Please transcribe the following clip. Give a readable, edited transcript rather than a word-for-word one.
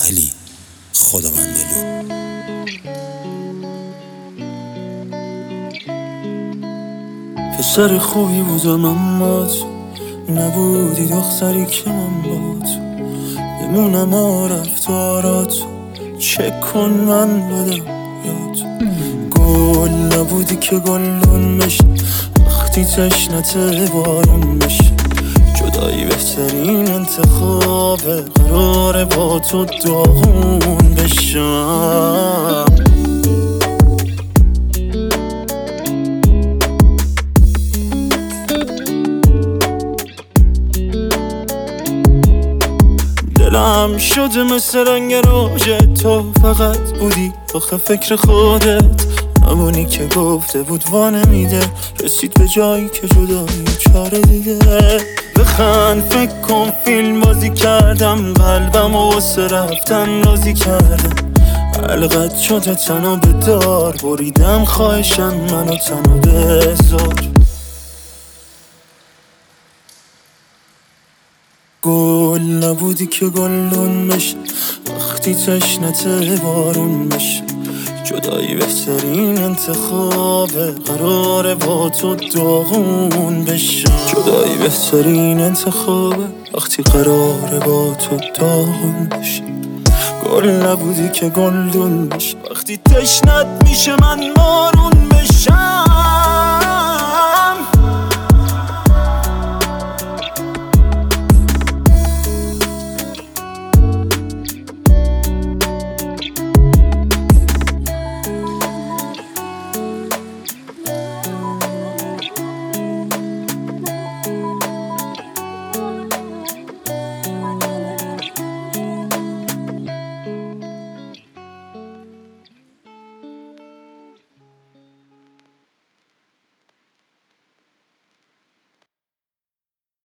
علی خداوندلو. پسر خوبی بودم اما تو نبودی، دختری که من با تو بمونم و رفتاراتو چک کن من بدم یاد. گل نبودی که گلدون بشه وقتی تشنت بارون بشه، جدایی بهترین انتخابه، قراره با تو داغون بشم. دلم شده مثل رنگ روژه، تو فقط بودی آخه فکر خودت، همونی که گفته بود وانمیده، رسید به جایی که جدایی چاره دیده. بخند فکر کن فیلم بازی کردم، قلبم و واسه رفتن رازی کردم، حلقت شده تنها به دار بریدم، خواهشم منو تنها بذار. گل نبودی که گلدون بشه وقتی تشنت بارون بشه، جدایی بهترین انتخابه، قراره با تو داغون بشه. جدایی بهترین انتخابه وقتی قراره با تو داغون بشه. گل نبودی که گلدون بشه وقتی تشنت میشه من بارون بشم.